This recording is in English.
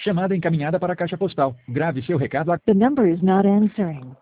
Chamada encaminhada para a caixa postal. Grave seu recado. The number is not answering.